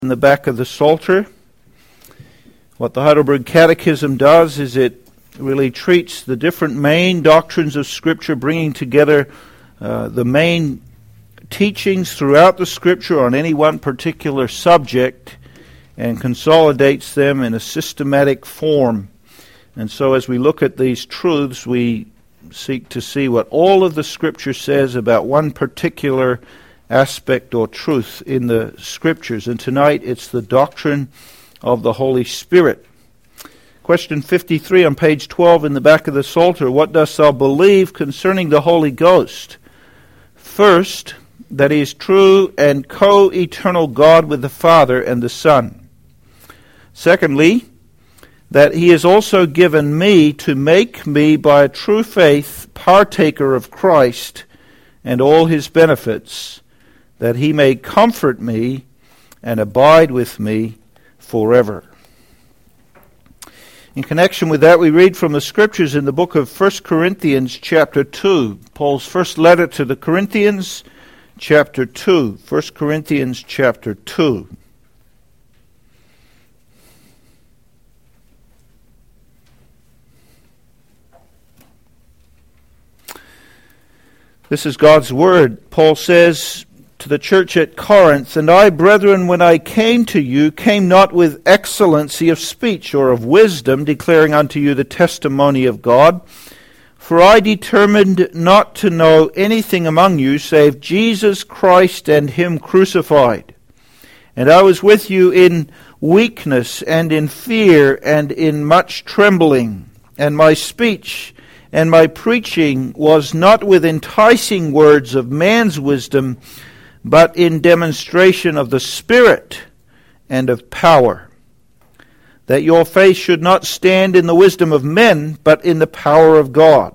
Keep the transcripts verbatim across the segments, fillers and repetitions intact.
in the back of the Psalter. What the Heidelberg Catechism does is it really treats the different main doctrines of Scripture, bringing together uh, the main teachings throughout the Scripture on any one particular subject and consolidates them in a systematic form. And so as we look at these truths, we seek to see what all of the Scripture says about one particular aspect or truth in the Scriptures. And tonight it's the doctrine of the Holy Spirit. Question fifty-three on page twelve in the back of the Psalter. What dost thou believe concerning the Holy Ghost? First, that he is true and co-eternal God with the Father and the Son. Secondly, that he has also given me to make me by a true faith partaker of Christ and all his benefits, that he may comfort me and abide with me forever. In connection with that, we read from the Scriptures in the book of First Corinthians chapter two, Paul's first letter to the Corinthians, chapter two. First Corinthians chapter two. This is God's word. Paul says to the church at Corinth, "And I, brethren, when I came to you, came not with excellency of speech or of wisdom, declaring unto you the testimony of God. For I determined not to know anything among you, save Jesus Christ and him crucified. And I was with you in weakness and in fear and in much trembling. And my speech and my preaching was not with enticing words of man's wisdom, but in demonstration of the Spirit and of power, that your faith should not stand in the wisdom of men, but in the power of God.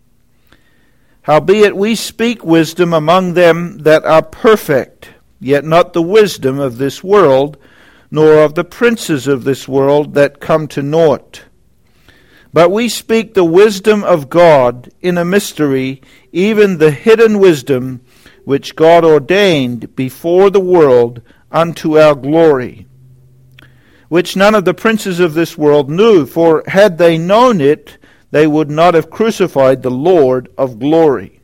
Howbeit we speak wisdom among them that are perfect, yet not the wisdom of this world, nor of the princes of this world that come to naught. But we speak the wisdom of God in a mystery, even the hidden wisdom which God ordained before the world unto our glory, which none of the princes of this world knew, for had they known it, they would not have crucified the Lord of glory.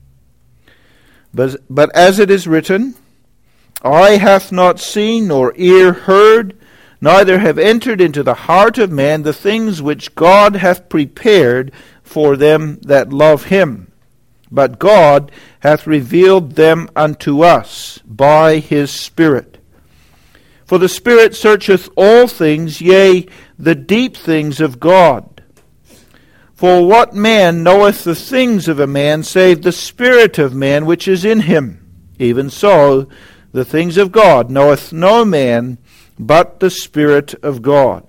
But, but as it is written, eye hath not seen, nor ear heard, neither have entered into the heart of man the things which God hath prepared for them that love him. But God hath revealed them unto us by his Spirit. For the Spirit searcheth all things, yea, the deep things of God. For what man knoweth the things of a man, save the Spirit of man which is in him? Even so, the things of God knoweth no man, but the Spirit of God.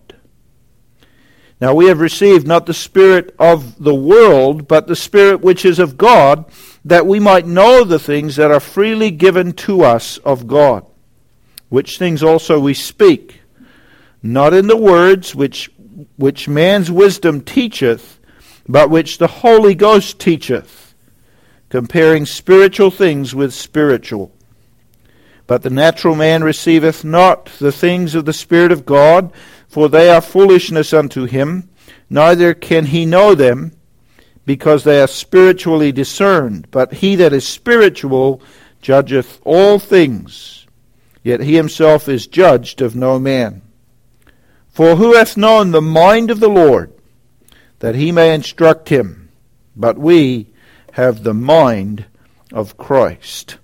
Now we have received not the spirit of the world, but the Spirit which is of God, that we might know the things that are freely given to us of God. Which things also we speak, not in the words which which man's wisdom teacheth, but which the Holy Ghost teacheth, comparing spiritual things with spiritual. But the natural man receiveth not the things of the Spirit of God, for they are foolishness unto him, neither can he know them, because they are spiritually discerned. But he that is spiritual judgeth all things, yet he himself is judged of no man. For who hath known the mind of the Lord, that he may instruct him? But we have the mind of Christ."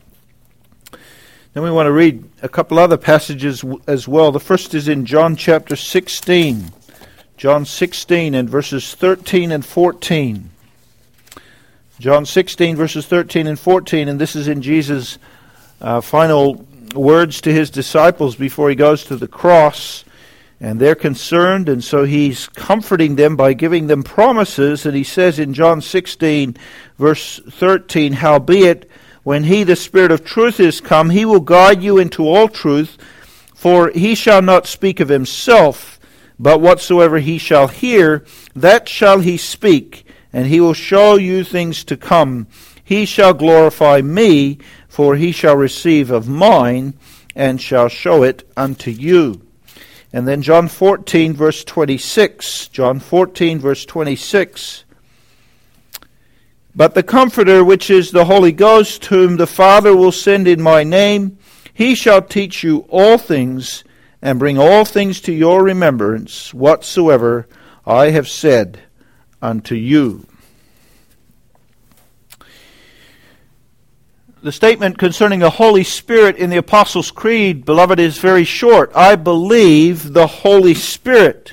Then we want to read a couple other passages as well. The first is in John chapter sixteen. John sixteen and verses thirteen and fourteen. John sixteen verses thirteen and fourteen, and this is in Jesus' uh, final words to his disciples before he goes to the cross. And they're concerned, and so he's comforting them by giving them promises. And he says in John sixteen verse thirteen, "Howbeit, when he, the Spirit of truth, is come, he will guide you into all truth, for he shall not speak of himself, but whatsoever he shall hear, that shall he speak, and he will show you things to come. He shall glorify me, for he shall receive of mine, and shall show it unto you. And then John fourteen, verse twenty-six. John fourteen, verse twenty-six. But the Comforter, which is the Holy Ghost, whom the Father will send in my name, he shall teach you all things, and bring all things to your remembrance, whatsoever I have said unto you. The statement concerning the Holy Spirit in the Apostles' Creed, beloved, is very short. I believe the Holy Spirit.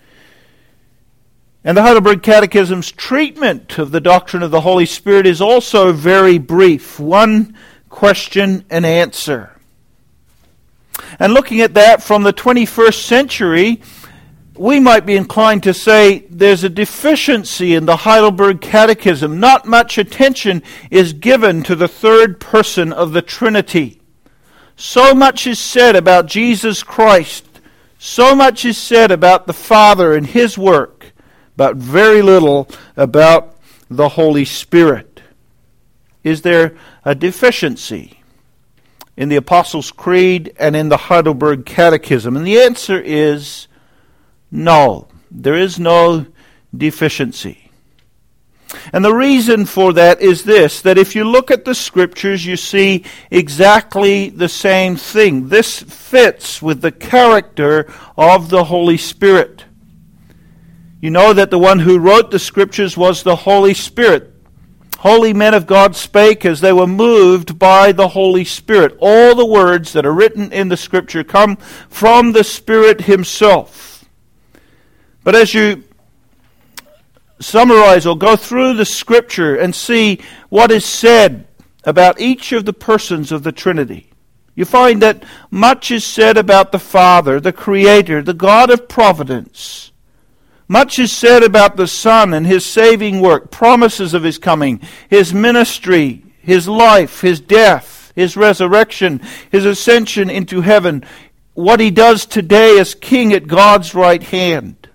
And the Heidelberg Catechism's treatment of the doctrine of the Holy Spirit is also very brief. One question and answer. And looking at that from the twenty-first century, we might be inclined to say there's a deficiency in the Heidelberg Catechism. Not much attention is given to the third person of the Trinity. So much is said about Jesus Christ. So much is said about the Father and His work, but very little about the Holy Spirit. Is there a deficiency in the Apostles' Creed and in the Heidelberg Catechism? And the answer is no. There is no deficiency. And the reason for that is this, that if you look at the Scriptures, you see exactly the same thing. This fits with the character of the Holy Spirit. You know that the one who wrote the Scriptures was the Holy Spirit. Holy men of God spake as they were moved by the Holy Spirit. All the words that are written in the Scripture come from the Spirit Himself. But as you summarize or go through the Scripture and see what is said about each of the persons of the Trinity, you find that much is said about the Father, the Creator, the God of providence. Much is said about the Son and His saving work, promises of His coming, His ministry, His life, His death, His resurrection, His ascension into heaven, what He does today as King at God's right hand.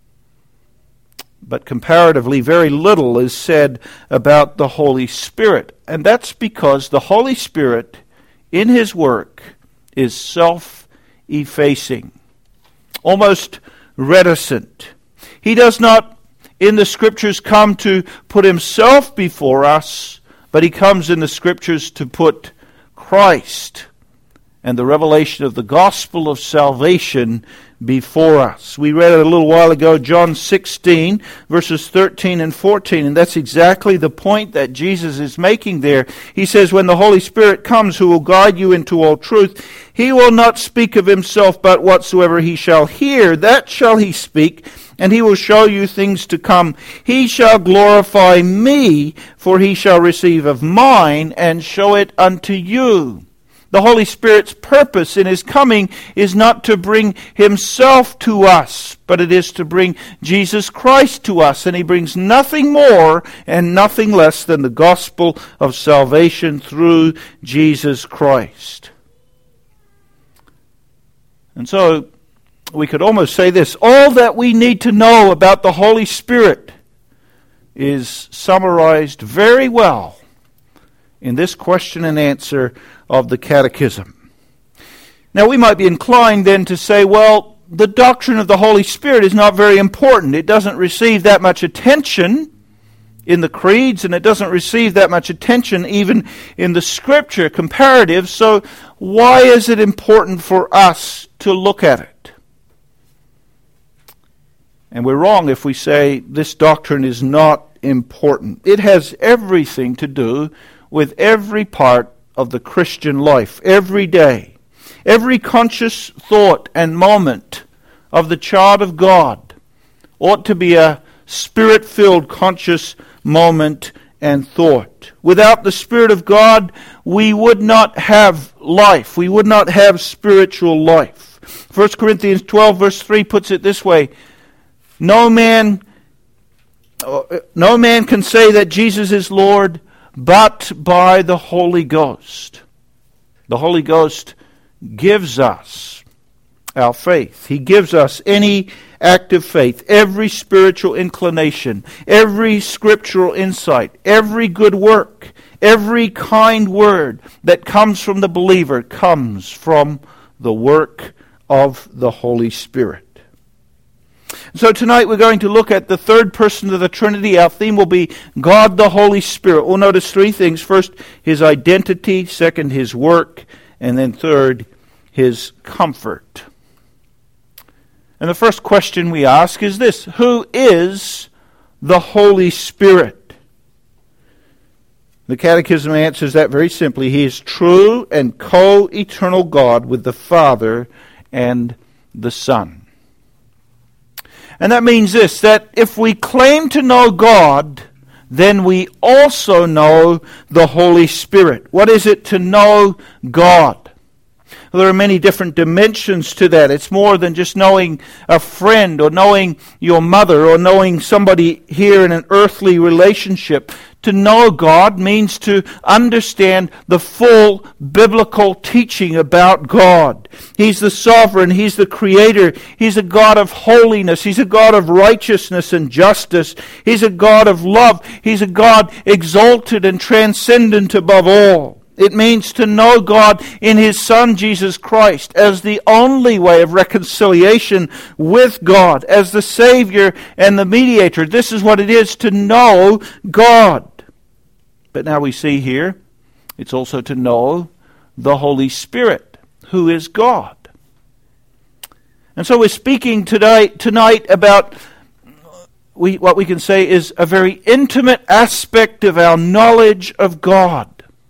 But comparatively, very little is said about the Holy Spirit. And that's because the Holy Spirit, in His work, is self-effacing, almost reticent. He does not, in the Scriptures, come to put Himself before us, but He comes in the Scriptures to put Christ and the revelation of the gospel of salvation before us. We read it a little while ago, John sixteen, verses thirteen and fourteen, and that's exactly the point that Jesus is making there. He says, when the Holy Spirit comes, who will guide you into all truth, He will not speak of Himself, but whatsoever He shall hear, that shall He speak, and He will show you things to come. He shall glorify Me, for He shall receive of mine, and show it unto you. The Holy Spirit's purpose in His coming is not to bring Himself to us, but it is to bring Jesus Christ to us. And He brings nothing more and nothing less than the gospel of salvation through Jesus Christ. And so, we could almost say this: all that we need to know about the Holy Spirit is summarized very well in this question and answer of the Catechism. Now, we might be inclined then to say, well, the doctrine of the Holy Spirit is not very important. It doesn't receive that much attention in the creeds, and it doesn't receive that much attention even in the Scripture comparative, so why is it important for us to look at it? And we're wrong if we say this doctrine is not important. It has everything to do with every part of the Christian life, every day. Every conscious thought and moment of the child of God ought to be a Spirit-filled conscious moment and thought. Without the Spirit of God, we would not have life. We would not have spiritual life. First Corinthians twelve verse three puts it this way: No man, no man can say that Jesus is Lord but by the Holy Ghost. The Holy Ghost gives us our faith. He gives us any active faith, every spiritual inclination, every scriptural insight, every good work, Every kind word that comes from the believer comes from the work of the Holy Spirit. So tonight we're going to look at the third person of the Trinity. Our theme will be God the Holy Spirit. We'll notice three things. First, His identity. Second, His work. And then third, His comfort. And the first question we ask is this: who is the Holy Spirit? The Catechism answers that very simply. He is true and co-eternal God with the Father and the Son. And that means this, that if we claim to know God, then we also know the Holy Spirit. What is it to know God? Well, there are many different dimensions to that. It's more than just knowing a friend or knowing your mother or knowing somebody here in an earthly relationship. To know God means to understand the full biblical teaching about God. He's the sovereign. He's the creator. He's a God of holiness. He's a God of righteousness and justice. He's a God of love. He's a God exalted and transcendent above all. It means to know God in His Son, Jesus Christ, as the only way of reconciliation with God, as the Savior and the mediator. This is what it is to know God. But now we see here, it's also to know the Holy Spirit, who is God. And so we're speaking today, tonight about we, what we can say is a very intimate aspect of our knowledge of God.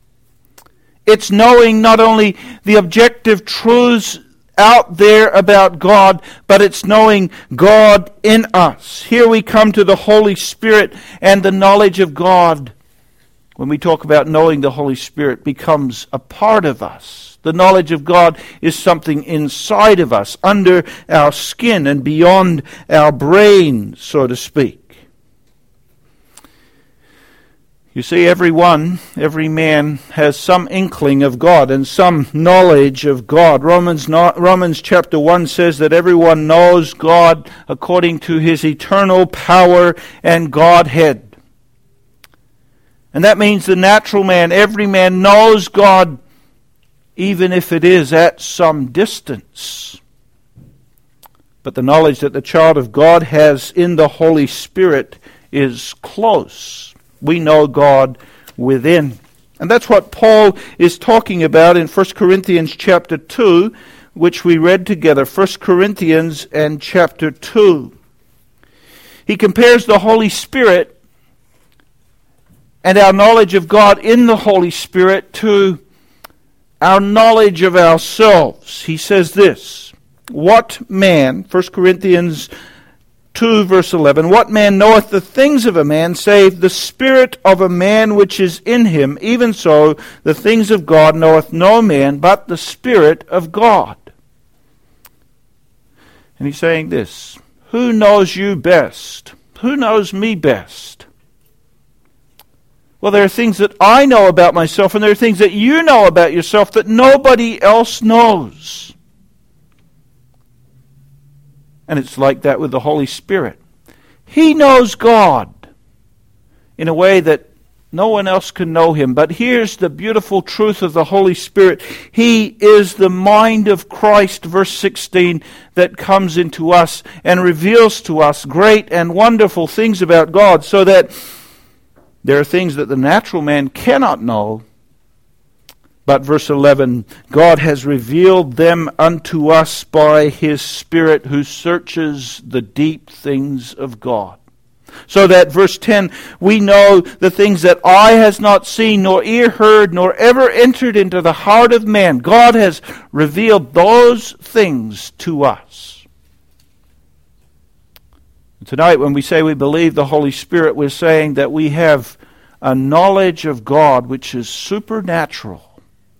It's knowing not only the objective truths out there about God, but it's knowing God in us. Here we come to the Holy Spirit, and the knowledge of God, when we talk about knowing the Holy Spirit, becomes a part of us. The knowledge of God is something inside of us, under our skin and beyond our brain, so to speak. You see, everyone, every man has some inkling of God and some knowledge of God. Romans, Romans chapter one says that everyone knows God according to His eternal power and Godhead. And that means the natural man, every man knows God, even if it is at some distance. But the knowledge that the child of God has in the Holy Spirit is close. We know God within. And that's what Paul is talking about in First Corinthians chapter two, which we read together. First Corinthians and chapter two. He compares the Holy Spirit and our knowledge of God in the Holy Spirit to our knowledge of ourselves. He says this: what man, First Corinthians two verse eleven, what man knoweth the things of a man, save the spirit of a man which is in him? Even so, the things of God knoweth no man, but the Spirit of God. And he's saying this: who knows you best? Who knows me best? Well, there are things that I know about myself, and there are things that you know about yourself that nobody else knows. And it's like that with the Holy Spirit. He knows God in a way that no one else can know Him. But here's the beautiful truth of the Holy Spirit. He is the mind of Christ, verse sixteen, that comes into us and reveals to us great and wonderful things about God, so that there are things that the natural man cannot know. But verse eleven, God has revealed them unto us by His Spirit, who searches the deep things of God. So that, verse ten, we know the things that eye has not seen, nor ear heard, nor ever entered into the heart of man. God has revealed those things to us. Tonight, when we say we believe the Holy Spirit, we're saying that we have a knowledge of God which is supernatural,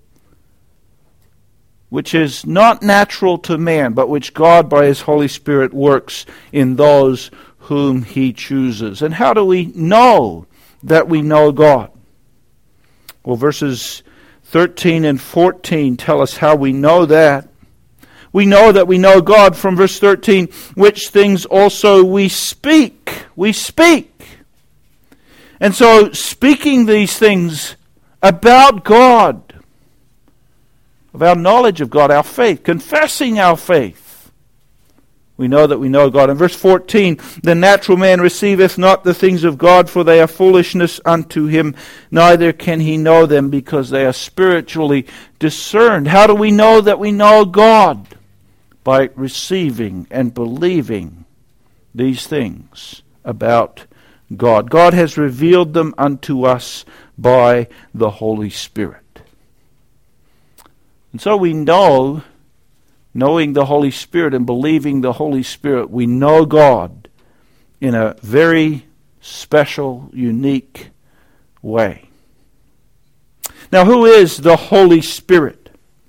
which is not natural to man, but which God by His Holy Spirit works in those whom He chooses. And how do we know that we know God? Well, verses thirteen and fourteen tell us how we know that. We know that we know God from verse thirteen, which things also we speak. We speak. And so speaking these things about God, of our knowledge of God, our faith, confessing our faith. We know that we know God. In verse fourteen, the natural man receiveth not the things of God, for they are foolishness unto him, neither can he know them, because they are spiritually discerned. How do we know that we know God? By receiving and believing these things about God. God has revealed them unto us by the Holy Spirit. And so we know, knowing the Holy Spirit and believing the Holy Spirit, we know God in a very special, unique way. Now, who is the Holy Spirit?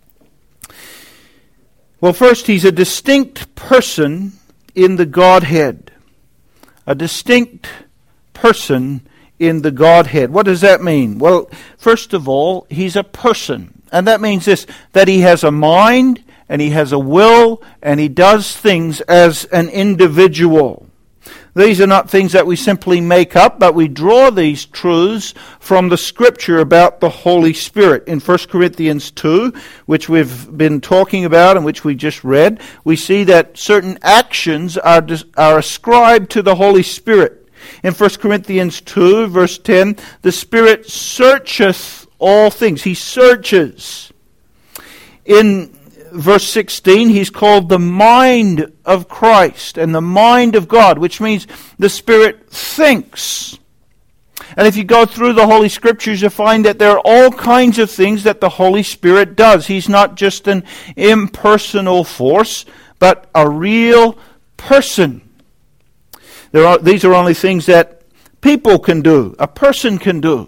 Well, first, he's a distinct person in the Godhead. A distinct person in the Godhead. What does that mean? Well, first of all, he's a person. And that means this, that he has a mind, and he has a will, and he does things as an individual. These are not things that we simply make up, but we draw these truths from the Scripture about the Holy Spirit. In First Corinthians two, which we've been talking about and which we just read, we see that certain actions are, are ascribed to the Holy Spirit. In First Corinthians two, verse ten, the Spirit searcheth all things. He searches. In verse sixteen, he's called the mind of Christ and the mind of God, which means the Spirit thinks. And if you go through the Holy Scriptures, you find that there are all kinds of things that the Holy Spirit does. He's not just an impersonal force, but a real person. There are, these are only things that people can do, a person can do.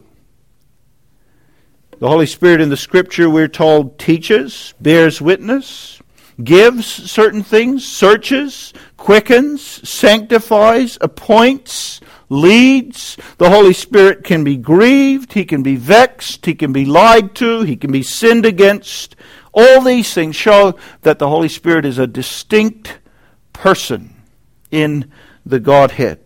The Holy Spirit in the Scripture, we're told, teaches, bears witness, gives certain things, searches, quickens, sanctifies, appoints, leads. The Holy Spirit can be grieved, he can be vexed, he can be lied to, he can be sinned against. All these things show that the Holy Spirit is a distinct person in the Godhead.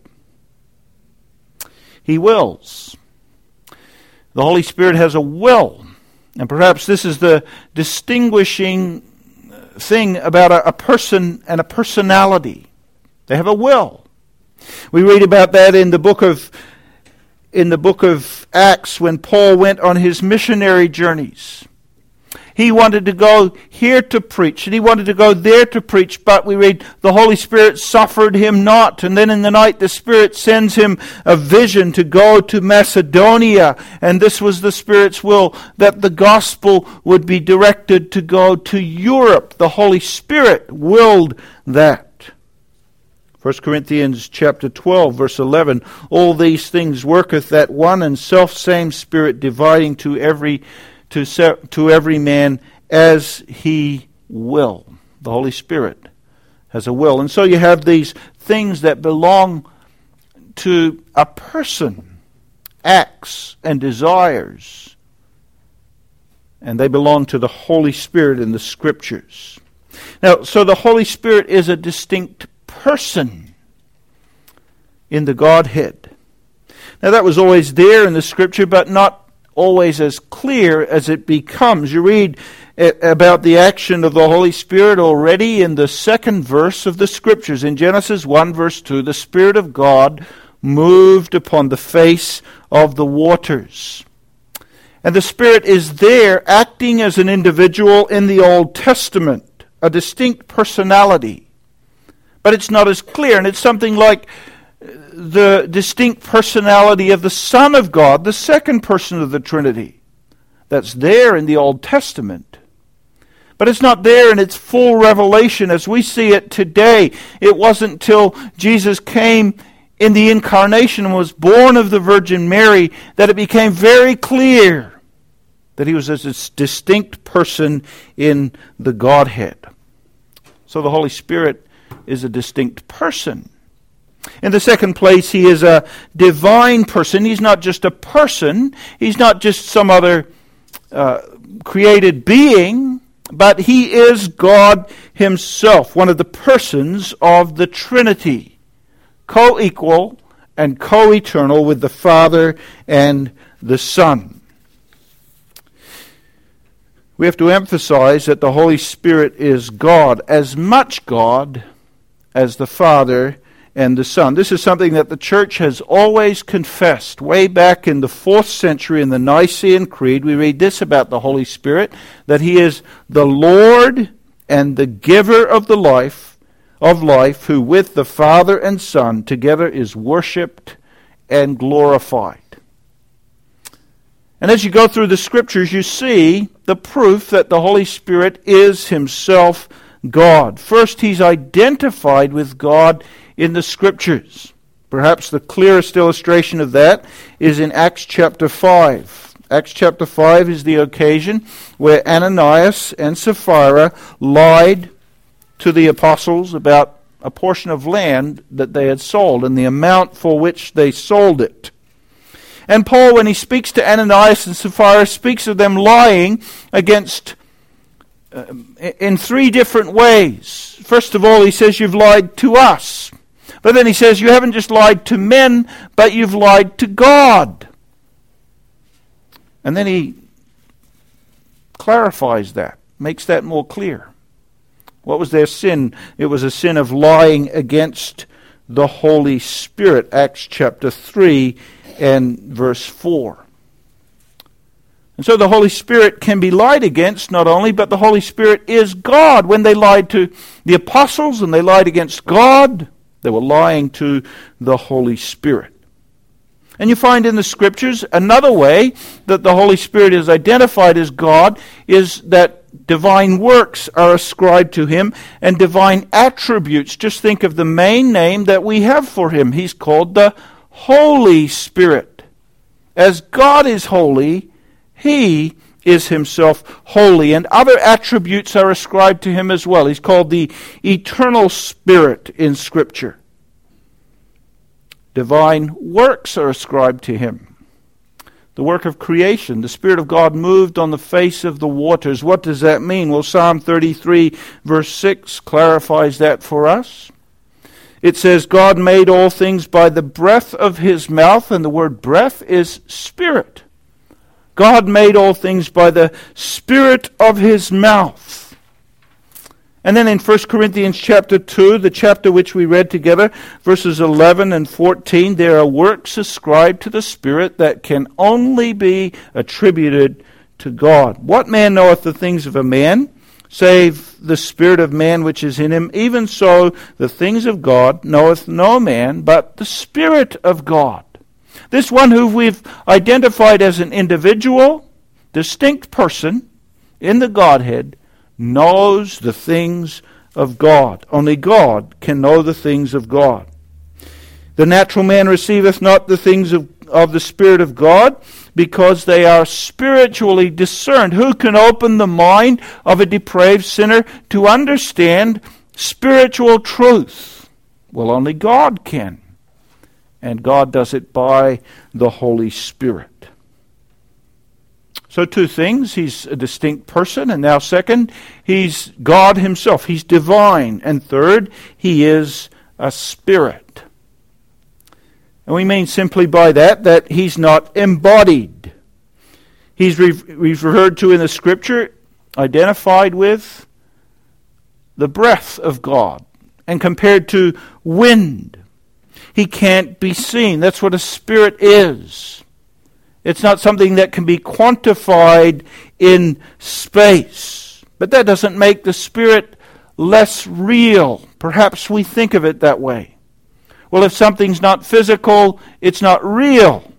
He wills. The Holy Spirit has a will. And perhaps this is the distinguishing thing about a, a person and a personality. They have a will. We read about that in the book of in the book of Acts when Paul went on his missionary journeys. He wanted to go here to preach, and he wanted to go there to preach, but we read, the Holy Spirit suffered him not. And then in the night the Spirit sends him a vision to go to Macedonia, and this was the Spirit's will, that the gospel would be directed to go to Europe. The Holy Spirit willed that. First Corinthians chapter twelve, verse eleven, all these things worketh that one and self-same Spirit, dividing to every To, to every man as he will. The Holy Spirit has a will. And so you have these things that belong to a person, acts and desires. And they belong to the Holy Spirit in the Scriptures. Now, so the Holy Spirit is a distinct person in the Godhead. Now that was always there in the Scripture, but not always as clear as it becomes. You read about the action of the Holy Spirit already in the second verse of the Scriptures. In Genesis one, verse two, the Spirit of God moved upon the face of the waters. And the Spirit is there acting as an individual in the Old Testament, a distinct personality. But it's not as clear, and it's something like the distinct personality of the Son of God, the second person of the Trinity. That's there in the Old Testament. But it's not there in its full revelation as we see it today. It wasn't till Jesus came in the incarnation and was born of the Virgin Mary that it became very clear that he was a distinct person in the Godhead. So the Holy Spirit is a distinct person. In the second place, he is a divine person. He's not just a person. He's not just some other uh, created being, but he is God himself, one of the persons of the Trinity, co-equal and co-eternal with the Father and the Son. we have to emphasize that the Holy Spirit is God, as much God as the Father and the Son. This is something that the church has always confessed. Way back in the fourth century in the Nicene Creed, we read this about the Holy Spirit, that He is the Lord and the giver of the life, of life, who with the Father and Son together is worshipped and glorified. And as you go through the Scriptures, you see the proof that the Holy Spirit is Himself God. First, He's identified with God in the Scriptures. Perhaps the clearest illustration of that is in Acts chapter five. Acts chapter five is the occasion where Ananias and Sapphira lied to the apostles about a portion of land that they had sold and the amount for which they sold it. And Paul, when he speaks to Ananias and Sapphira, speaks of them lying against uh, in three different ways. First of all, he says, you've lied to us. But then he says, you haven't just lied to men, but you've lied to God. And then he clarifies that, makes that more clear. What was their sin? It was a sin of lying against the Holy Spirit. Acts chapter three and verse four. And so the Holy Spirit can be lied against, not only, but the Holy Spirit is God. When they lied to the apostles and they lied against God, they were lying to the Holy Spirit. And you find in the Scriptures another way that the Holy Spirit is identified as God is that divine works are ascribed to Him and divine attributes. Just think of the main name that we have for Him. He's called the Holy Spirit. As God is holy, He is Himself holy, and other attributes are ascribed to Him as well. He's called the Eternal Spirit in Scripture. Divine works are ascribed to Him. The work of creation, the Spirit of God moved on the face of the waters. What does that mean? Well, Psalm thirty-three verse six clarifies that for us. It says, God made all things by the breath of His mouth, and the word breath is spirit. God made all things by the Spirit of His mouth. And then in First Corinthians chapter two, the chapter which we read together, verses eleven and fourteen, there are works ascribed to the Spirit that can only be attributed to God. What man knoweth the things of a man, save the spirit of man which is in him? Even so, the things of God knoweth no man, but the Spirit of God. This one who we've identified as an individual, distinct person in the Godhead, knows the things of God. Only God can know the things of God. The natural man receiveth not the things of, of the Spirit of God, because they are spiritually discerned. Who can open the mind of a depraved sinner to understand spiritual truth? Well, only God can. And God does it by the Holy Spirit. So two things. He's a distinct person. And now second, He's God Himself. He's divine. And third, He is a spirit. And we mean simply by that that He's not embodied. He's re- referred to in the Scripture, identified with the breath of God and compared to wind. He can't be seen. That's what a spirit is. It's not something that can be quantified in space. But that doesn't make the Spirit less real. Perhaps we think of it that way. Well, if something's not physical, it's not real.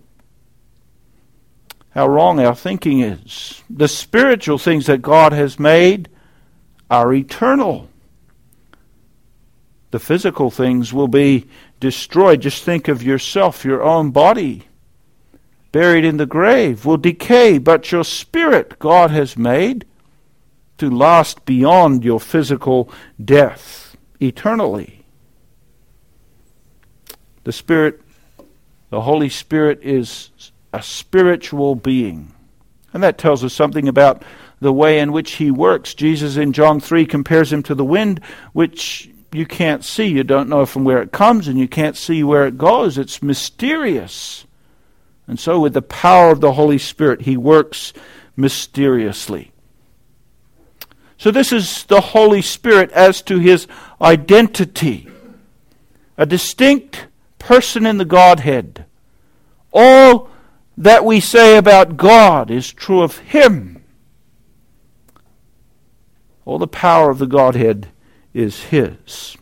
How wrong our thinking is. The spiritual things that God has made are eternal. The physical things will be destroyed. Just think of yourself, your own body, buried in the grave, will decay, but your spirit God has made to last beyond your physical death eternally. The Spirit, the Holy Spirit, is a spiritual being. And that tells us something about the way in which He works. Jesus in John three compares Him to the wind, which you can't see. You don't know from where it comes, and you can't see where it goes. It's mysterious. And so with the power of the Holy Spirit, He works mysteriously. So this is the Holy Spirit as to his identity. A distinct person in the Godhead. All that we say about God is true of him. All the power of the Godhead is his.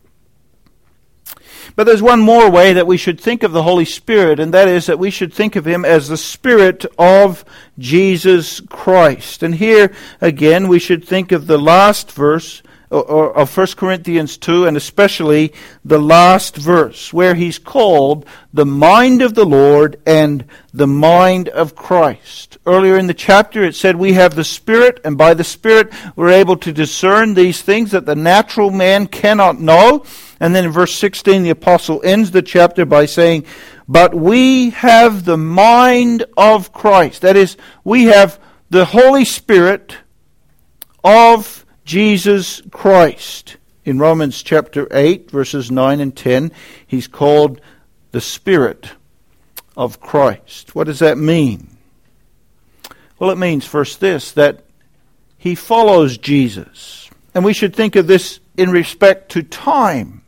But there's one more way that we should think of the Holy Spirit, and that is that we should think of him as the Spirit of Jesus Christ. And here, again, we should think of the last verse of First Corinthians two, and especially the last verse, where he's called the mind of the Lord and the mind of Christ. Earlier in the chapter it said we have the Spirit, and by the Spirit we're able to discern these things that the natural man cannot know. And then in verse sixteen the apostle ends the chapter by saying, but we have the mind of Christ. That is, we have the Holy Spirit of Jesus Christ. In Romans chapter eight, verses nine and ten, he's called the Spirit of Christ. What does that mean? Well, it means first this, that he follows Jesus. And we should think of this in respect to time.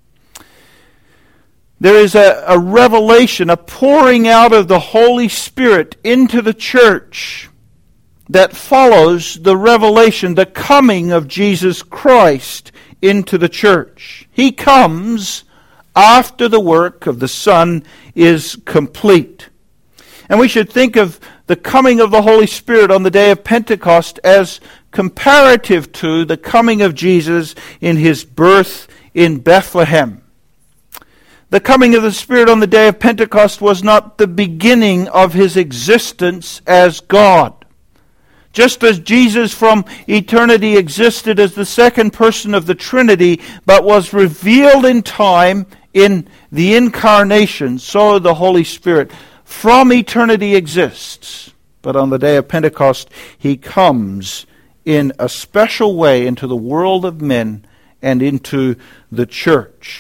There is a, a revelation, a pouring out of the Holy Spirit into the church that follows the revelation, the coming of Jesus Christ into the church. He comes after the work of the Son is complete. And we should think of the coming of the Holy Spirit on the day of Pentecost as comparative to the coming of Jesus in his birth in Bethlehem. The coming of the Spirit on the day of Pentecost was not the beginning of his existence as God. Just as Jesus from eternity existed as the second person of the Trinity, but was revealed in time in the incarnation, so the Holy Spirit from eternity exists. But on the day of Pentecost, he comes in a special way into the world of men and into the church.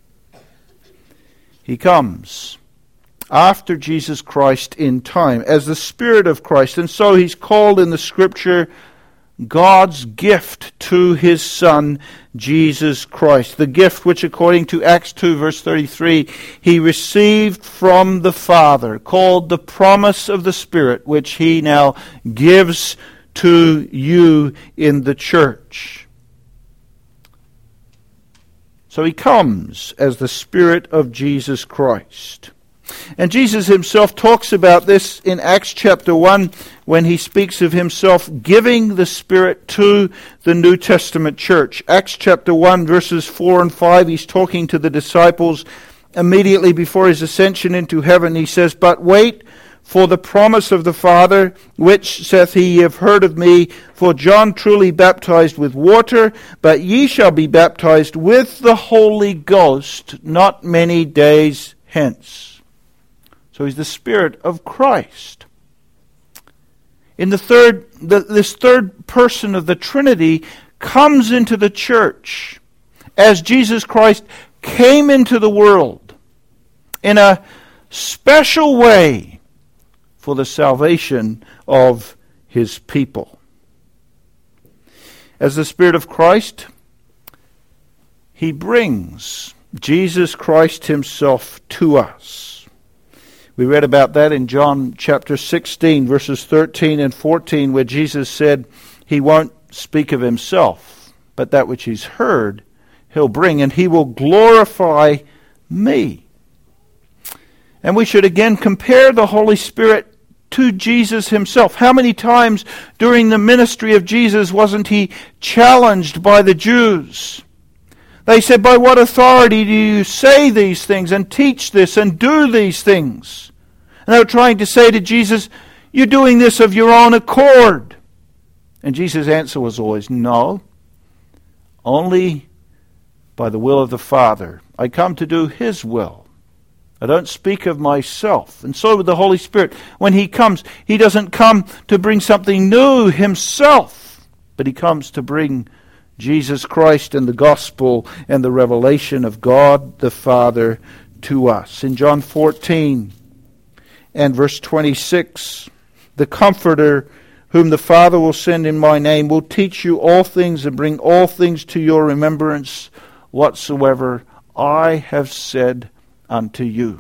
He comes after Jesus Christ in time as the Spirit of Christ. And so he's called in the Scripture God's gift to his Son, Jesus Christ. The gift which, according to Acts two, verse thirty-three, he received from the Father, called the promise of the Spirit, which he now gives to you in the church. So he comes as the Spirit of Jesus Christ. And Jesus himself talks about this in Acts chapter one when he speaks of himself giving the Spirit to the New Testament church. Acts chapter one verses four and five, he's talking to the disciples immediately before his ascension into heaven. He says, but wait for the promise of the Father, which saith he, ye have heard of me, for John truly baptized with water, but ye shall be baptized with the Holy Ghost not many days hence. So he's the Spirit of Christ. In the third, the, this third person of the Trinity comes into the church as Jesus Christ came into the world in a special way for the salvation of his people. As the Spirit of Christ, he brings Jesus Christ himself to us. We read about that in John chapter sixteen, verses thirteen and fourteen, where Jesus said he won't speak of himself, but that which he's heard he'll bring, and he will glorify me. And we should again compare the Holy Spirit to Jesus himself. How many times during the ministry of Jesus wasn't he challenged by the Jews? They said, by what authority do you say these things and teach this and do these things? And they were trying to say to Jesus, you're doing this of your own accord. And Jesus' answer was always, no, only by the will of the Father. I come to do his will. I don't speak of myself. And so with the Holy Spirit, when he comes, he doesn't come to bring something new himself, but he comes to bring Jesus Christ and the gospel and the revelation of God the Father to us. In John fourteen and verse twenty-six, the Comforter whom the Father will send in my name, will teach you all things and bring all things to your remembrance whatsoever I have said unto you.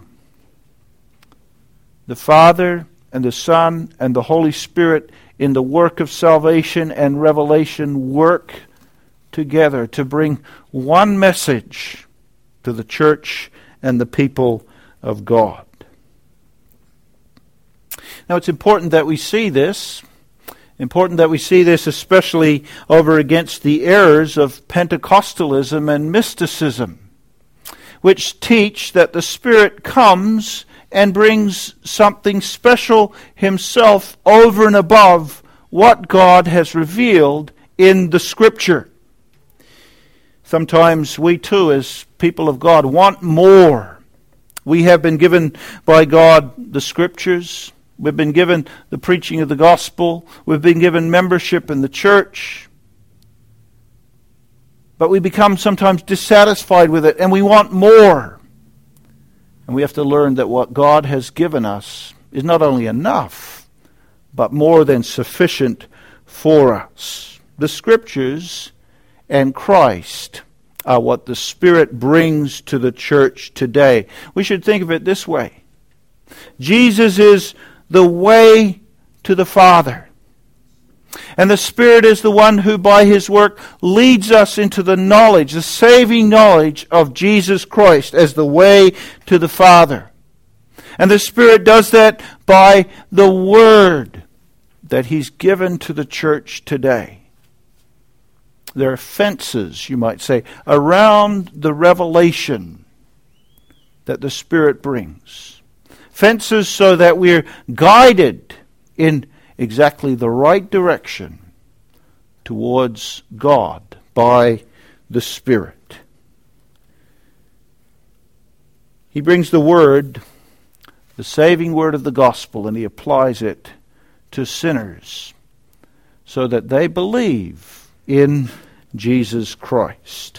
The Father and the Son and the Holy Spirit in the work of salvation and revelation work together to bring one message to the church and the people of God. Now it's important that we see this. Important that we see this especially over against the errors of Pentecostalism and mysticism, which teach that the Spirit comes and brings something special himself over and above what God has revealed in the Scripture. Sometimes we too, as people of God, want more. We have been given by God the Scriptures. We've been given the preaching of the gospel. We've been given membership in the church. But we become sometimes dissatisfied with it, and we want more. And we have to learn that what God has given us is not only enough, but more than sufficient for us. The Scriptures and Christ are what the Spirit brings to the church today. We should think of it this way. Jesus is the way to the Father. And the Spirit is the one who by His work leads us into the knowledge, the saving knowledge of Jesus Christ as the way to the Father. And the Spirit does that by the Word that He's given to the church today. There are fences, you might say, around the revelation that the Spirit brings. Fences so that we're guided in exactly the right direction towards God by the Spirit. He brings the Word, the saving Word of the gospel, and He applies it to sinners so that they believe in Jesus Christ.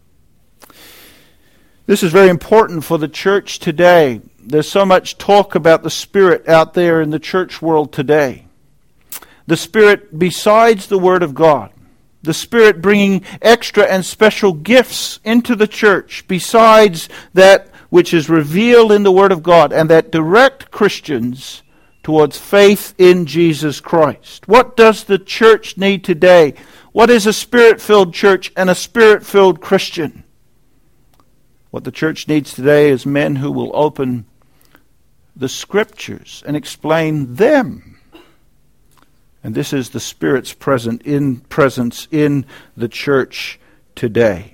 This is very important for the church today. There's so much talk about the Spirit out there in the church world today. The Spirit besides the Word of God. The Spirit bringing extra and special gifts into the church besides that which is revealed in the Word of God and that direct Christians towards faith in Jesus Christ. What does the church need today? What is a Spirit-filled church and a Spirit-filled Christian? What the church needs today is men who will open the Scriptures and explain them. And this is the Spirit's present in presence in the church today.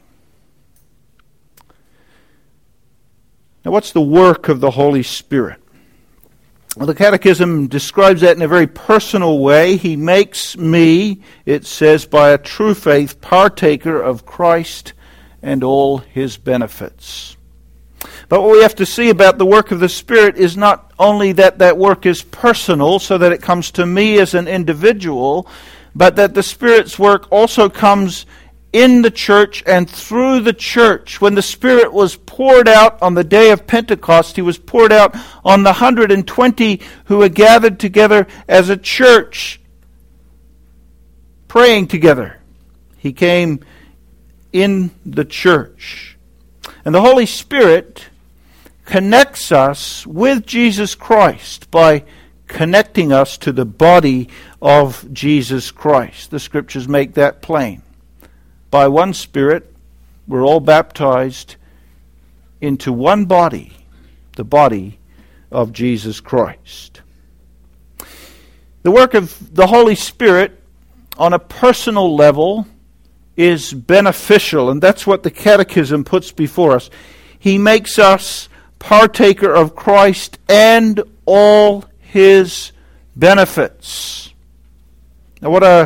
Now, what's the work of the Holy Spirit? Well, the Catechism describes that in a very personal way. He makes me, it says, by a true faith, partaker of Christ and all His benefits. But what we have to see about the work of the Spirit is not only that that work is personal, so that it comes to me as an individual, but that the Spirit's work also comes in the church and through the church. When the Spirit was poured out on the day of Pentecost, He was poured out on the one hundred twenty who were gathered together as a church, praying together. He came in the church. And the Holy Spirit connects us with Jesus Christ by connecting us to the body of Jesus Christ. The Scriptures make that plain. By one Spirit, we're all baptized into one body, the body of Jesus Christ. The work of the Holy Spirit on a personal level is beneficial, and that's what the Catechism puts before us. He makes us partaker of Christ and all His benefits. Now, what a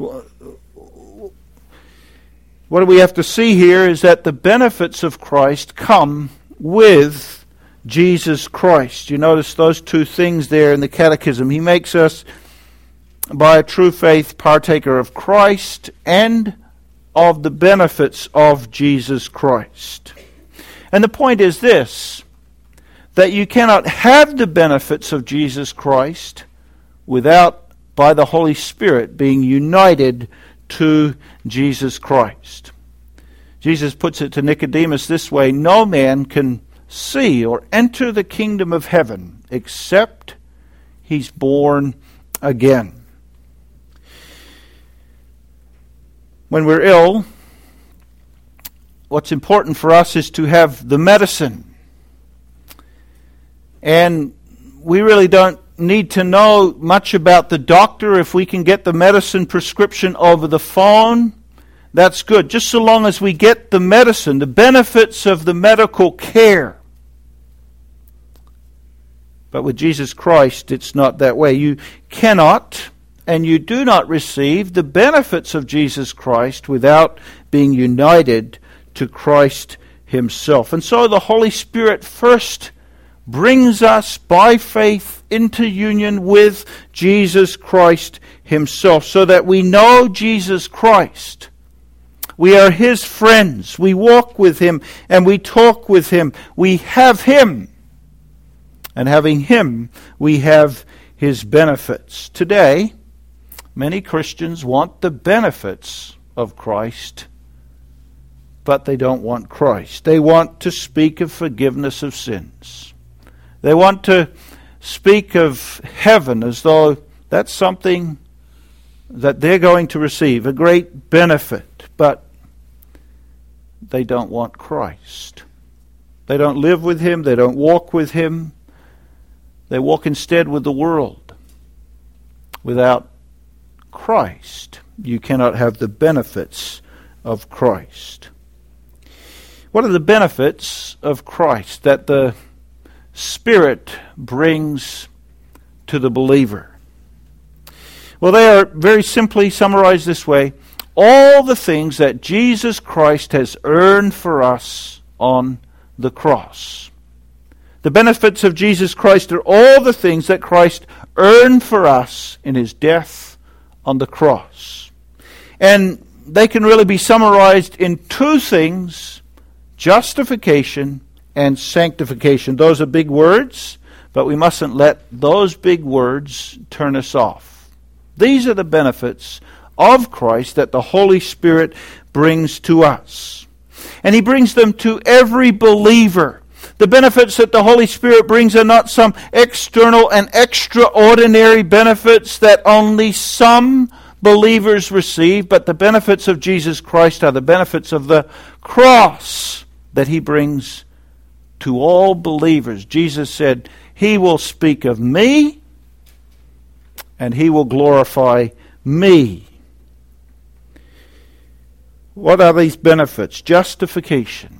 what do we have to see here is that the benefits of Christ come with Jesus Christ. You notice those two things there in the Catechism. He makes us, by a true faith, partaker of Christ and of the benefits of Jesus Christ. And the point is this, that you cannot have the benefits of Jesus Christ without by the Holy Spirit, being united to Jesus Christ. Jesus puts it to Nicodemus this way: no man can see or enter the kingdom of heaven except he's born again. When we're ill, what's important for us is to have the medicine. And we really don't need to know much about the doctor. If we can get the medicine prescription over the phone, that's good. Just so long as we get the medicine, the benefits of the medical care. But with Jesus Christ, it's not that way. You cannot and you do not receive the benefits of Jesus Christ without being united to Christ Himself. And so the Holy Spirit first brings us by faith into union with Jesus Christ Himself, so that we know Jesus Christ. We are His friends. We walk with Him and we talk with Him. We have Him. And having Him, we have His benefits. Today, many Christians want the benefits of Christ, but they don't want Christ. They want to speak of forgiveness of sins. They want to speak of heaven as though that's something that they're going to receive, a great benefit, but they don't want Christ. They don't live with Him. They don't walk with Him. They walk instead with the world. Without Christ, you cannot have the benefits of Christ. What are the benefits of Christ that the Spirit brings to the believer? Well, they are very simply summarized this way: all the things that Jesus Christ has earned for us on the cross. The benefits of Jesus Christ are all the things that Christ earned for us in His death on the cross. And they can really be summarized in two things: justification and sanctification. Those are big words, but we mustn't let those big words turn us off. These are the benefits of Christ that the Holy Spirit brings to us. And He brings them to every believer. The benefits that the Holy Spirit brings are not some external and extraordinary benefits that only some believers receive, but the benefits of Jesus Christ are the benefits of the cross that He brings to all believers. Jesus said, He will speak of me and He will glorify me. What are these benefits? Justification.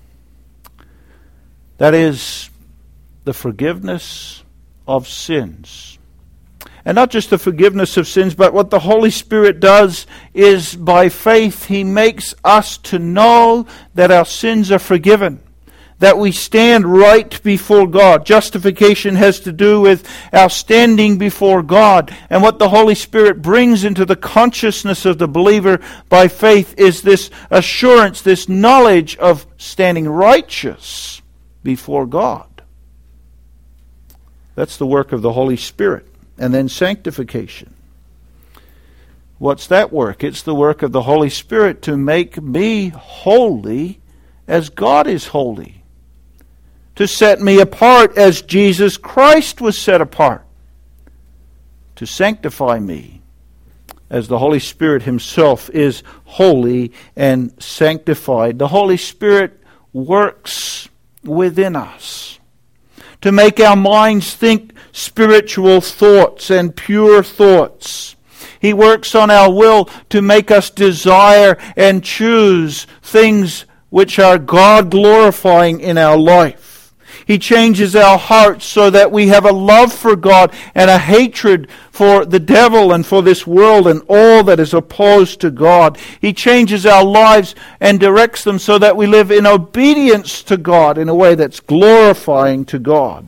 That is the forgiveness of sins. And not just the forgiveness of sins, but what the Holy Spirit does is by faith He makes us to know that our sins are forgiven, that we stand right before God. Justification has to do with our standing before God. And what the Holy Spirit brings into the consciousness of the believer by faith is this assurance, this knowledge of standing righteous before God. That's the work of the Holy Spirit. And then sanctification. What's that work? It's the work of the Holy Spirit to make me holy as God is holy. To set me apart as Jesus Christ was set apart. To sanctify me as the Holy Spirit Himself is holy and sanctified. The Holy Spirit works within us to make our minds think spiritual thoughts and pure thoughts. He works on our will to make us desire and choose things which are God-glorifying in our life. He changes our hearts so that we have a love for God and a hatred for the devil and for this world and all that is opposed to God. He changes our lives and directs them so that we live in obedience to God in a way that's glorifying to God.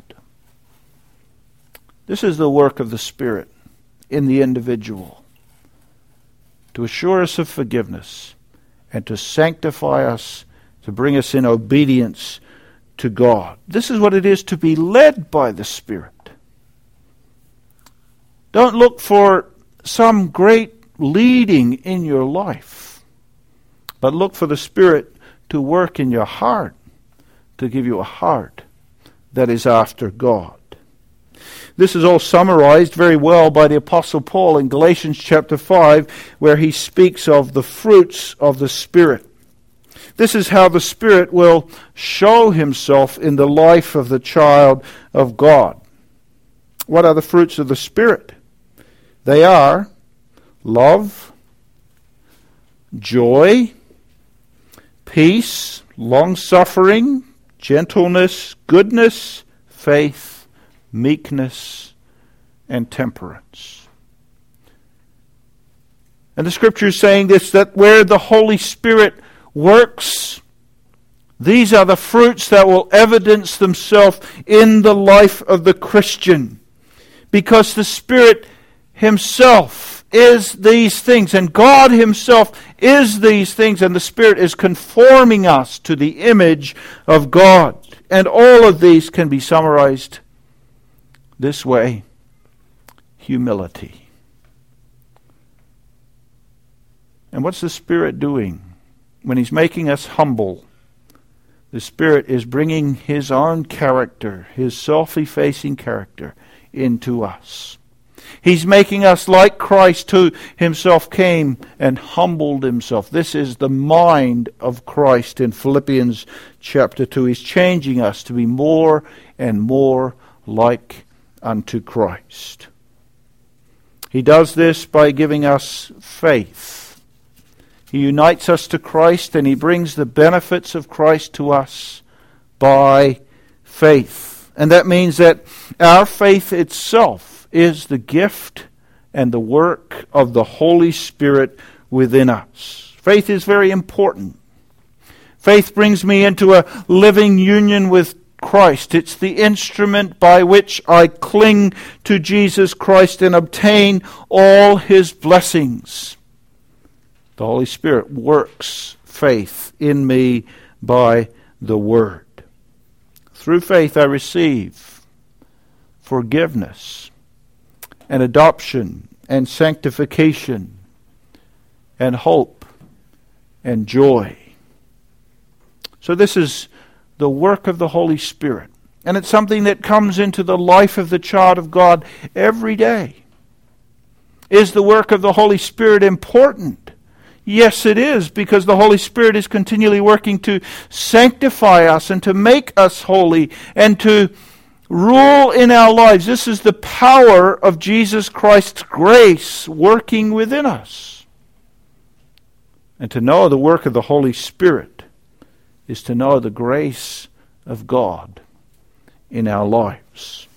This is the work of the Spirit in the individual, to assure us of forgiveness and to sanctify us, to bring us in obedience to God. This is what it is to be led by the Spirit. Don't look for some great leading in your life. But look for the Spirit to work in your heart, to give you a heart that is after God. This is all summarized very well by the Apostle Paul in Galatians chapter five, where he speaks of the fruits of the Spirit. This is how the Spirit will show himself in the life of the child of God. What are the fruits of the Spirit? They are love, joy, peace, long-suffering, gentleness, goodness, faith, meekness, and temperance. And the Scripture is saying this, that where the Holy Spirit works, these are the fruits that will evidence themselves in the life of the Christian. Because the Spirit Himself is these things, and God Himself is these things, and the Spirit is conforming us to the image of God. And all of these can be summarized this way: humility. And what's the Spirit doing? When He's making us humble, the Spirit is bringing His own character, His self-effacing character, into us. He's making us like Christ, who Himself came and humbled Himself. This is the mind of Christ in Philippians chapter two. He's changing us to be more and more like unto Christ. He does this by giving us faith. He unites us to Christ, and He brings the benefits of Christ to us by faith. And that means that our faith itself is the gift and the work of the Holy Spirit within us. Faith is very important. Faith brings me into a living union with Christ. It's the instrument by which I cling to Jesus Christ and obtain all His blessings. The Holy Spirit works faith in me by the Word. Through faith I receive forgiveness and adoption and sanctification and hope and joy. So this is the work of the Holy Spirit. And it's something that comes into the life of the child of God every day. Is the work of the Holy Spirit important? Yes, it is, because the Holy Spirit is continually working to sanctify us and to make us holy and to rule in our lives. This is the power of Jesus Christ's grace working within us. And to know the work of the Holy Spirit is to know the grace of God in our lives.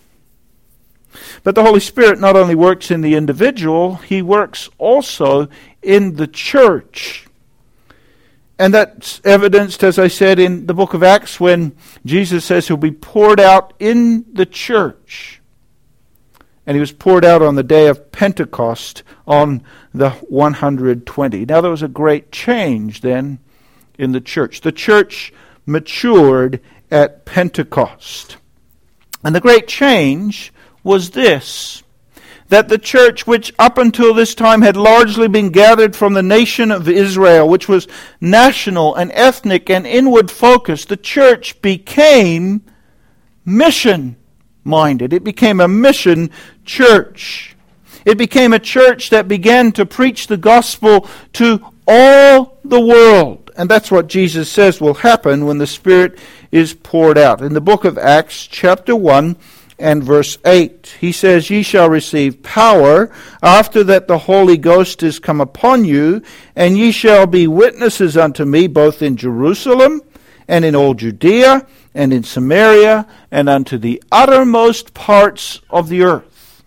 But the Holy Spirit not only works in the individual, He works also in the church. And that's evidenced, as I said, in the book of Acts, when Jesus says He'll be poured out in the church. And He was poured out on the day of Pentecost on the one hundred twenty. Now there was a great change then in the church. The church matured at Pentecost. And the great change was this: that the church, which up until this time had largely been gathered from the nation of Israel, which was national and ethnic and inward focused, the church became mission-minded. It became a mission church. It became a church that began to preach the gospel to all the world. And that's what Jesus says will happen when the Spirit is poured out. In the book of Acts, chapter one, and verse eight, He says, "Ye shall receive power after that the Holy Ghost is come upon you, and ye shall be witnesses unto me both in Jerusalem and in all Judea and in Samaria and unto the uttermost parts of the earth."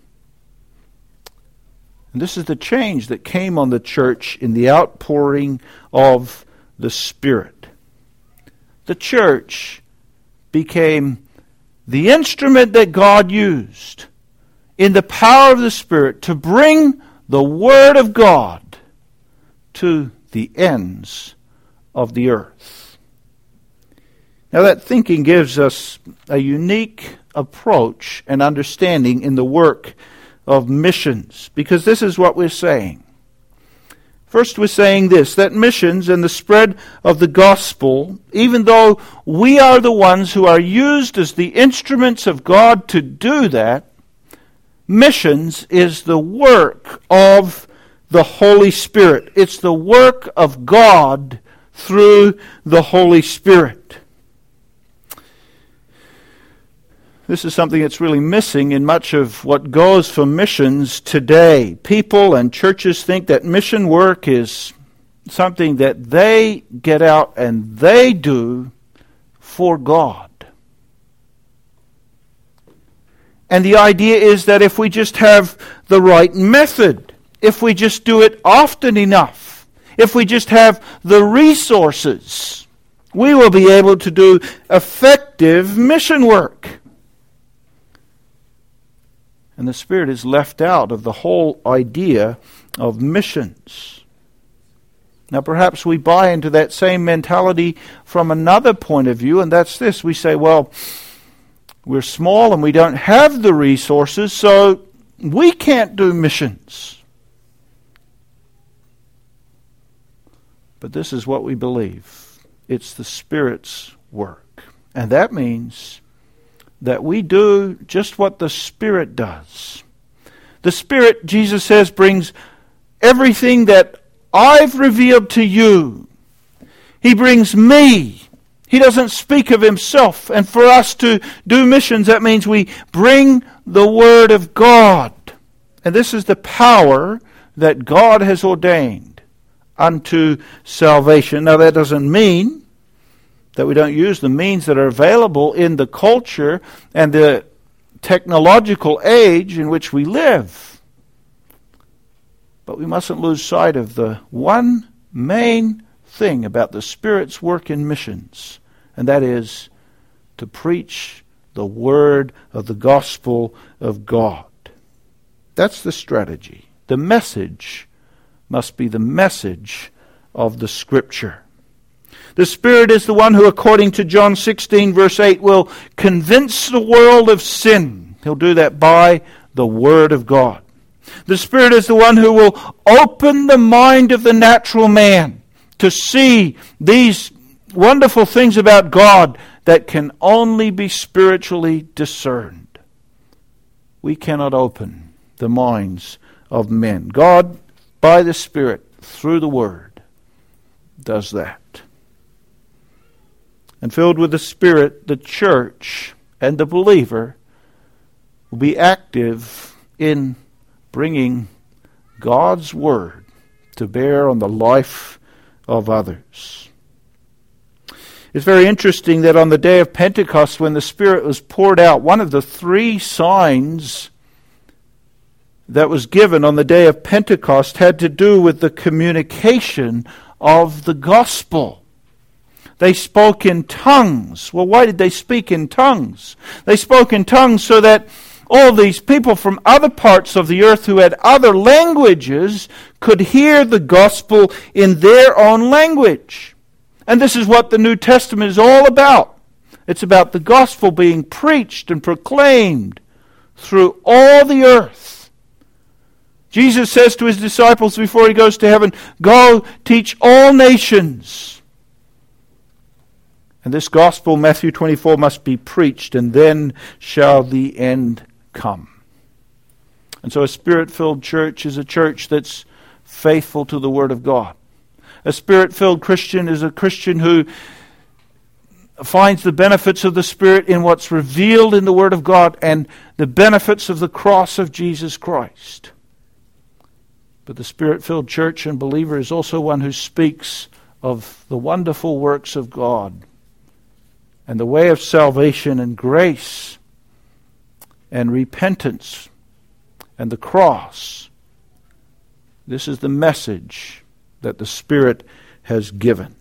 And this is the change that came on the church in the outpouring of the Spirit. The church became the instrument that God used in the power of the Spirit to bring the Word of God to the ends of the earth. Now that thinking gives us a unique approach and understanding in the work of missions, because this is what we're saying. First, we're saying this, that missions and the spread of the gospel, even though we are the ones who are used as the instruments of God to do that, missions is the work of the Holy Spirit. It's the work of God through the Holy Spirit. This is something that's really missing in much of what goes for missions today. People and churches think that mission work is something that they get out and they do for God. And the idea is that if we just have the right method, if we just do it often enough, if we just have the resources, we will be able to do effective mission work. And the Spirit is left out of the whole idea of missions. Now perhaps we buy into that same mentality from another point of view, and that's this. We say, well, we're small and we don't have the resources, so we can't do missions. But this is what we believe. It's the Spirit's work. And that means that we do just what the Spirit does. The Spirit, Jesus says, brings everything that I've revealed to you. He brings me. He doesn't speak of himself. And for us to do missions, that means we bring the Word of God. And this is the power that God has ordained unto salvation. Now that doesn't mean that we don't use the means that are available in the culture and the technological age in which we live. But we mustn't lose sight of the one main thing about the Spirit's work in missions, and that is to preach the word of the gospel of God. That's the strategy. The message must be the message of the Scripture. The Spirit is the one who, according to John sixteen, verse eight, will convince the world of sin. He'll do that by the Word of God. The Spirit is the one who will open the mind of the natural man to see these wonderful things about God that can only be spiritually discerned. We cannot open the minds of men. God, by the Spirit, through the Word, does that. And filled with the Spirit, the church and the believer will be active in bringing God's Word to bear on the life of others. It's very interesting that on the day of Pentecost, when the Spirit was poured out, one of the three signs that was given on the day of Pentecost had to do with the communication of the gospel. They spoke in tongues. Well, why did they speak in tongues? They spoke in tongues so that all these people from other parts of the earth who had other languages could hear the gospel in their own language. And this is what the New Testament is all about. It's about the gospel being preached and proclaimed through all the earth. Jesus says to his disciples before he goes to heaven, "Go teach all nations." And this gospel, Matthew twenty-four, must be preached, and then shall the end come. And so a Spirit-filled church is a church that's faithful to the Word of God. A Spirit-filled Christian is a Christian who finds the benefits of the Spirit in what's revealed in the Word of God and the benefits of the cross of Jesus Christ. But the Spirit-filled church and believer is also one who speaks of the wonderful works of God and the way of salvation and grace and repentance and the cross. This is the message that the Spirit has given.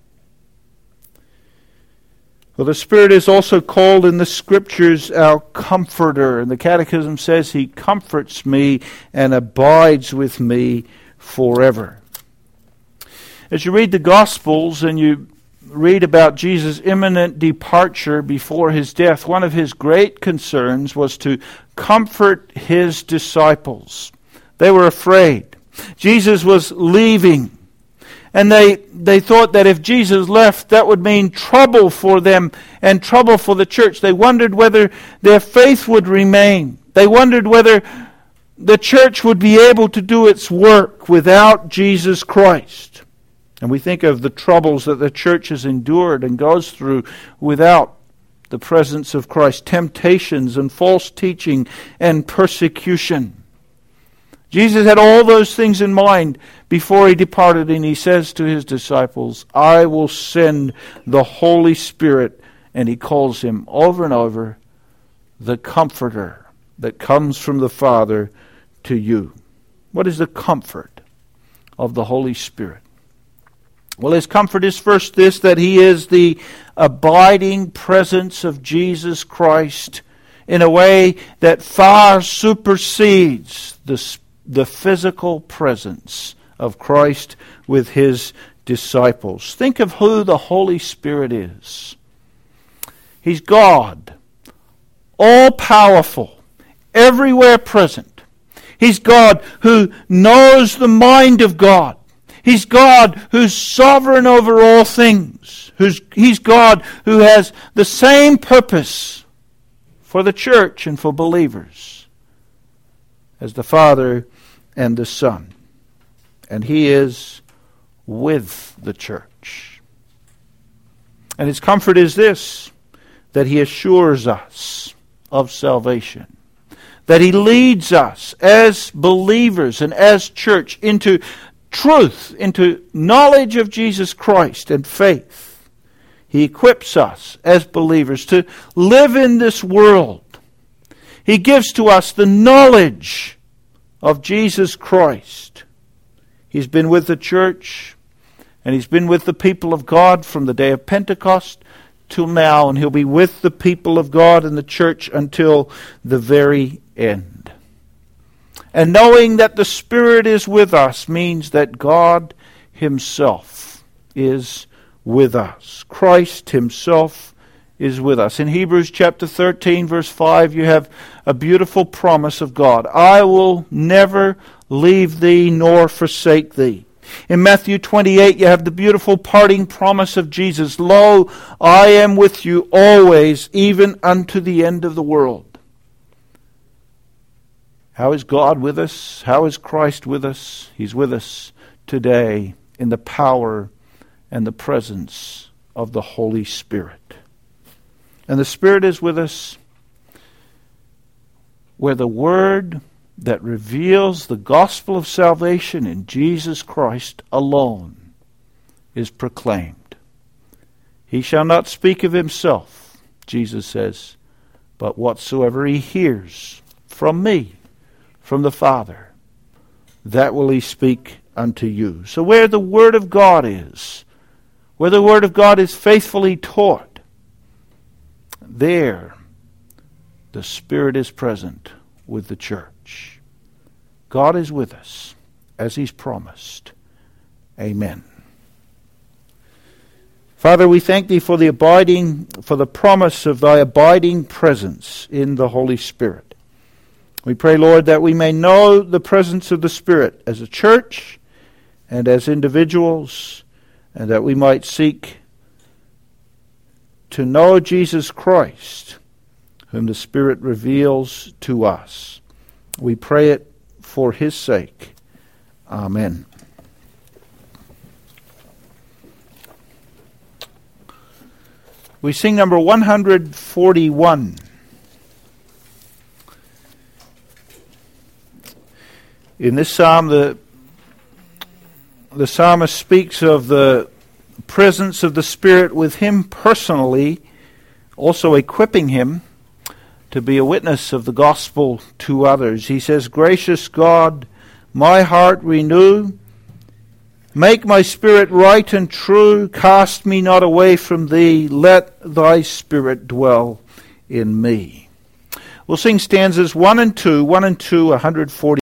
Well, the Spirit is also called in the Scriptures our Comforter. And the Catechism says He comforts me and abides with me forever. As you read the Gospels and you read about Jesus' imminent departure before his death, one of his great concerns was to comfort his disciples. They were afraid. Jesus was leaving. And they, they thought that if Jesus left, that would mean trouble for them and trouble for the church. They wondered whether their faith would remain. They wondered whether the church would be able to do its work without Jesus Christ. And we think of the troubles that the church has endured and goes through without the presence of Christ. Temptations and false teaching and persecution. Jesus had all those things in mind before he departed, and he says to his disciples, I will send the Holy Spirit, and he calls him over and over, the Comforter that comes from the Father to you. What is the comfort of the Holy Spirit? Well, his comfort is first this, that he is the abiding presence of Jesus Christ in a way that far supersedes the Spirit. The physical presence of Christ with his disciples. Think of who the Holy Spirit is. He's God, all-powerful, everywhere present. He's God who knows the mind of God. He's God who's sovereign over all things. Who's, he's God who has the same purpose for the church and for believers as the Father and the Son. And he is with the church. And his comfort is this, that he assures us of salvation. That he leads us as believers and as church into truth, into knowledge of Jesus Christ and faith. He equips us as believers to live in this world. He gives to us the knowledge of Jesus Christ. He's been with the church, and he's been with the people of God from the day of Pentecost till now, and he'll be with the people of God and the church until the very end. And knowing that the Spirit is with us means that God himself is with us. Christ himself is with us. In Hebrews chapter thirteen, verse five, you have a beautiful promise of God. I will never leave thee nor forsake thee. In Matthew twenty-eight, you have the beautiful parting promise of Jesus. Lo, I am with you always, even unto the end of the world. How is God with us? How is Christ with us? He's with us today in the power and the presence of the Holy Spirit. And the Spirit is with us where the Word that reveals the gospel of salvation in Jesus Christ alone is proclaimed. He shall not speak of himself, Jesus says, but whatsoever he hears from me, from the Father, that will he speak unto you. So where the Word of God is, where the Word of God is faithfully taught, there the Spirit is present with the church. God is with us as he's promised. Amen. Father, we thank thee for the abiding, for the promise of thy abiding presence in the Holy Spirit. We pray, Lord, that we may know the presence of the Spirit as a church and as individuals, and that we might seek to know Jesus Christ, whom the Spirit reveals to us. We pray it for his sake. Amen. We sing number one hundred forty-one. In this psalm, the, the psalmist speaks of the presence of the Spirit with him personally, also equipping him to be a witness of the gospel to others. He says, Gracious God, my heart renew, make my spirit right and true, cast me not away from thee, let thy Spirit dwell in me. We'll sing stanzas one and two, one and two, one hundred forty.